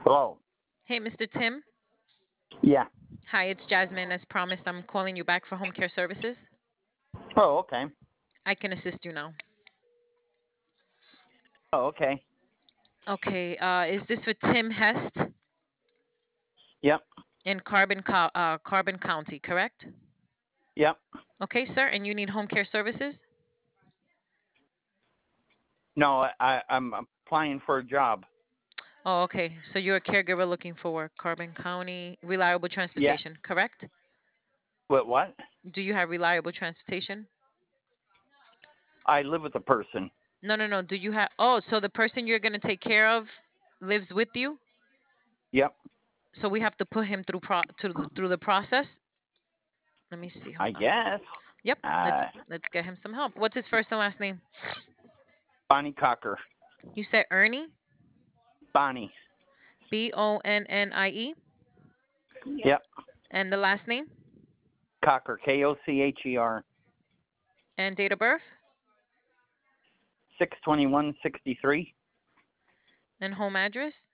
Hello. Hey, Mr. Tim. Yeah. Hi, it's Jasmine. As promised, I'm calling you back for home care services. Oh, okay. I can assist you now. Oh, okay. Okay, is this for Tim Hest Yep. in Carbon County, correct? Yep. Okay, sir, and you need home care services? No, I'm applying for a job. Oh, okay. So you're a caregiver looking for work, Carbon County, reliable Yeah. transportation, correct? What? Do you have reliable transportation? I live with a person. No, no, no. Do you have? Oh, so the person you're gonna take care of lives with you? Yep. So we have to put him through the process. Let me see. I Hold on. guess. Yep. Uh, Let's get him some help. What's his first and last name? Bonnie Cocker. You said Ernie? Bonnie. Bonnie. Yep. And the last name? Cocker. Kocher. And date of birth? 62163. And home address?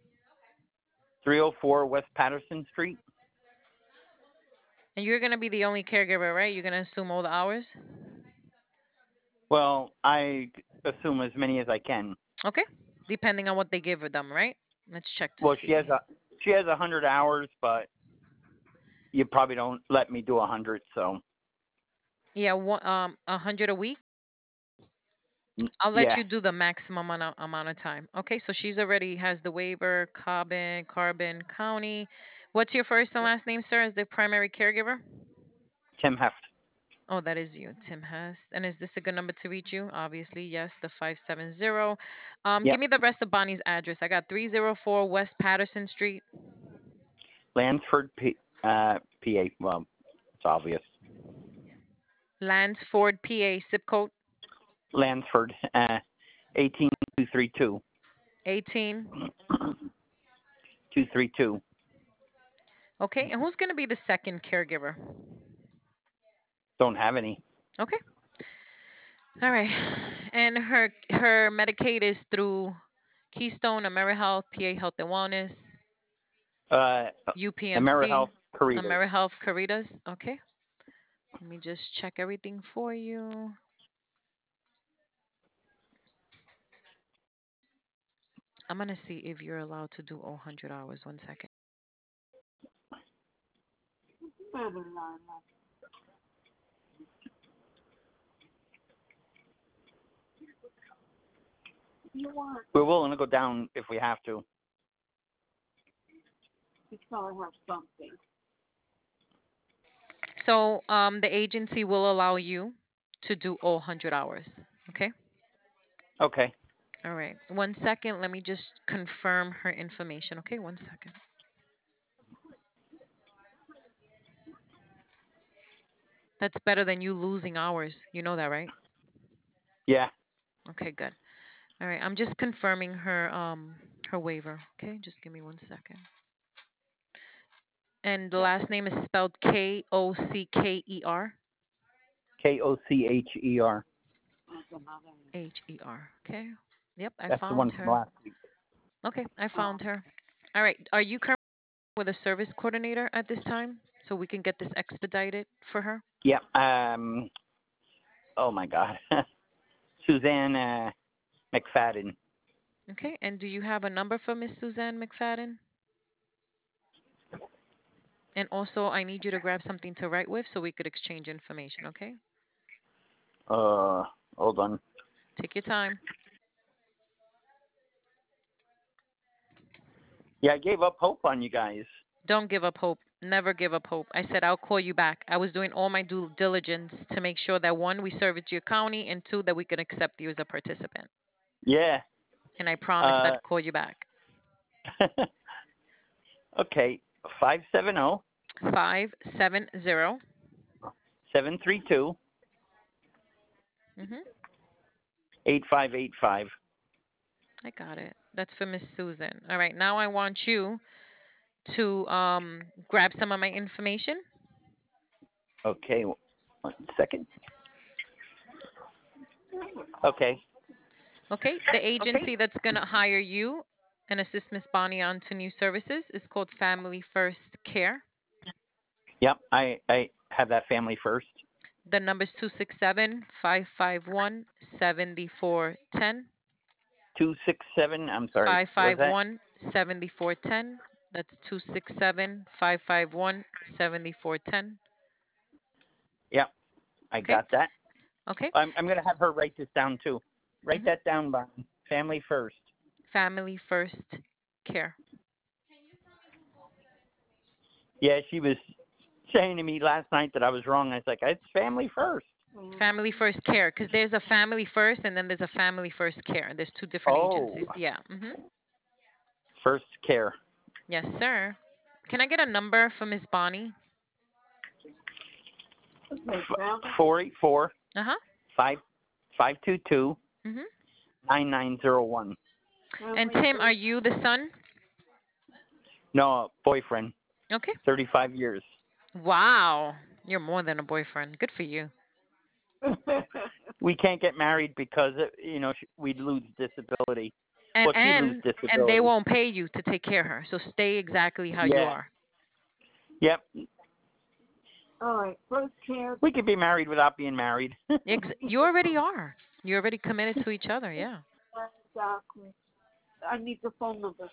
304 West Patterson Street. And you're gonna be the only caregiver, right? You're gonna assume all the hours? Well, I assume as many as I can. Okay. Depending on what they give them, right? Let's check to Well, see. she has 100 hours, but you probably don't let me do 100. So Yeah, 100 a week. I'll let yeah. you do the maximum amount of time. Okay, so she's already has the waiver, Carbon County. What's your first and last name, sir, as the primary caregiver? Tim Heft. Oh, that is you, Tim Hest. And is this a good number to reach you? Obviously, yes, the 570. Give Yep. me the rest of Bonnie's address. I got 304 West Patterson Street, Lansford, PA. Well, it's obvious. Lansford, PA, zip code Lansford, 18232. 18. 232. Okay, and who's going to be the second caregiver? Don't have any. Okay, all right. And her Medicaid is through Keystone, AmeriHealth, PA Health and Wellness, Uh, UPMC, AmeriHealth, Caritas. AmeriHealth, Caritas. Okay, let me just check everything for you. I'm gonna see if you're allowed to do all 100 hours. 1 second. We're willing to go down if we have to. So the agency will allow you to do all 100 hours. Okay. Okay. All right. 1 second. Let me just confirm her information. Okay. 1 second. That's better than you losing hours. You know that, right? Yeah. Okay. Good. All right. I'm just confirming her waiver. Okay. Just give me 1 second. And the last name is spelled Kocker. Kocher. Her. Okay. Yep. I That's the found one from her. last week. Okay. I found her. All right. Are you currently with a service coordinator at this time so we can get this expedited for her? Yeah. Oh my God. Suzanne McFadden. Okay. And do you have a number for Miss Suzanne McFadden? And also, I need you to grab something to write with so we could exchange information. Okay. Uh, Hold on. Take your time. Yeah, I gave up hope on you guys. Don't give up hope. Never give up hope. I said I'll call you back. I was doing all my due diligence to make sure that one, we service your county, and two, that we can accept you as a participant. Yeah. And I promised Uh, I'd call you back. okay. 570 570. 732 Mm-hmm. 8585. I got it. That's for Miss Susan. All right. Now I want you to grab some of my information. Okay. 1 second. Okay. Okay. The agency that's going to hire you and assist Miss Bonnie on to new services. It's called Family First Care. Yep, I have that family first. The number is 267-551-7410. 267. I'm sorry. Was that? 551-7410. That's 267-551-7410. Yep, I Okay. got that. Okay. I'm gonna have her write this down too. Write Mhm. that down, Bonnie. Family first. Family First Care. Yeah, she was saying to me last night that I was wrong. I was like, it's family first. Family First Care, because there's a Family First and then there's a Family First Care. There's two different Oh, agencies. Yeah. first care. Yes, sir. Can I get a number for Miss Bonnie? 484 Uh-huh. 522 Mhm. 9901. And Tim, are you the son? No, boyfriend. Okay. 35 years. Wow. You're more than a boyfriend. Good for you. We can't get married because we'd lose disability. And Well, she'd lose and and they disability. won't pay you to take care of her. So stay exactly how you Yeah. are. Yep. All right, first care. We could be married without being married. You already are. You're already committed to each other. Yeah. Exactly. I need the phone number.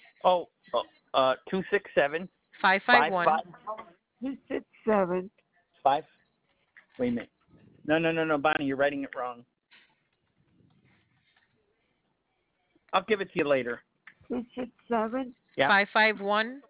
267 551. 267. Wait a minute. No, Bonnie, you're writing it wrong. I'll give it to you later. 267. Yeah. 551.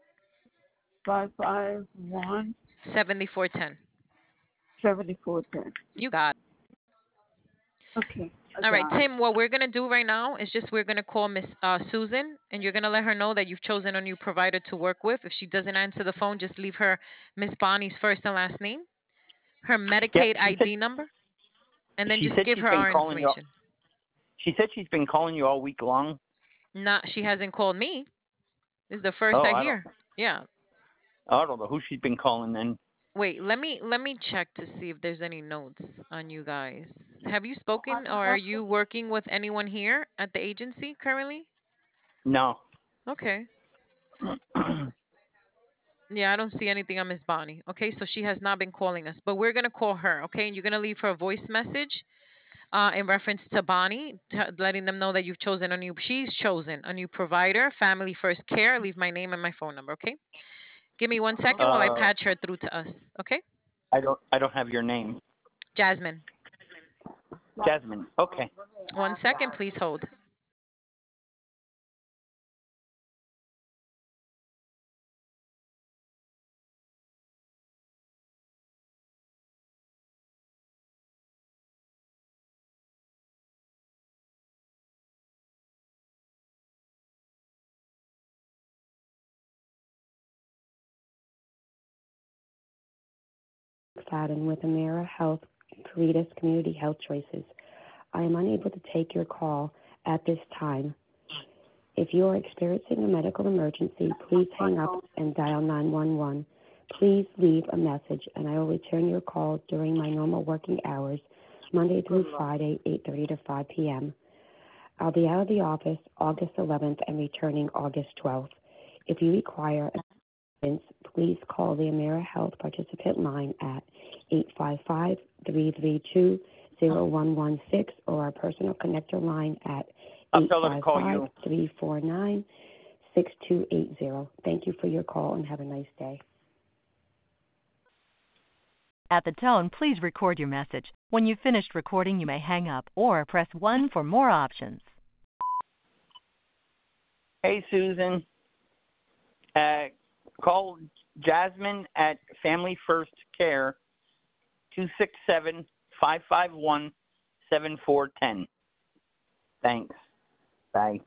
551. 7410. 7410. You got it. Okay. All right, Tim, what we're going to do right now is we're going to call Miss Susan, and you're going to let her know that you've chosen a new provider to work with. If she doesn't answer the phone, just leave her Miss Bonnie's first and last name, her Medicaid ID number, and then just give her our information. She said she's been calling you all week long. She hasn't called me. This is the first I hear. Yeah. I don't know who she's been calling then. Wait, let me check to see if there's any notes on you guys. Have you spoken or are you working with anyone here at the agency currently? No. Okay. Yeah, I don't see anything on Miss Bonnie. Okay, so she has not been calling us, but we're gonna call her. Okay, and you're gonna leave her a voice message, in reference to Bonnie, letting them know that she's chosen a new provider, Family First Care. Leave my name and my phone number. Okay. Give me 1 second while I patch her through to us. Okay. I don't have your name. Jasmine. Jasmine. Okay. 1 second, please hold. McFadden with Amera Health Caritas Community Health Choices. I am unable to take your call at this time. If you are experiencing a medical emergency, please hang up and dial 911. Please leave a message, and I will return your call during my normal working hours, Monday through Friday, 8:30 to 5 p.m. I'll be out of the office August 11th and returning August 12th. If you require assistance, please call the Amera Health participant line at 855-332-0116 or our personal connector line at 855-349-6280. Thank you for your call and have a nice day. At the tone, please record your message. When you've finished recording, you may hang up or press 1 for more options. Hey, Susan. Call Jasmine at Family First Care, 267-551-7410. Thanks. Bye.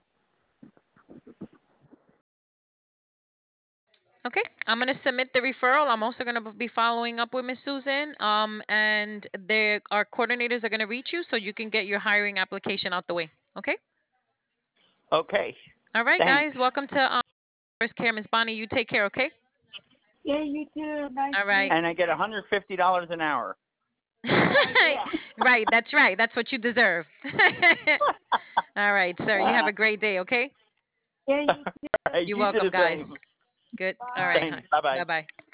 Okay, I'm gonna submit the referral. I'm also gonna be following up with Miss Susan. And our coordinators are gonna reach you so you can get your hiring application out the way. Okay. Okay. All right, Thanks. guys. Welcome to First Care, Miss Bonnie. You take care. Okay. Yeah, you too. Nice. All right. And I get $150 an hour. Right. That's right. That's what you deserve. All right, sir. You have a great day. Okay. Yeah, you All right, You're you do welcome, the guys. same. Good. All right. Thanks. Bye-bye. Bye bye.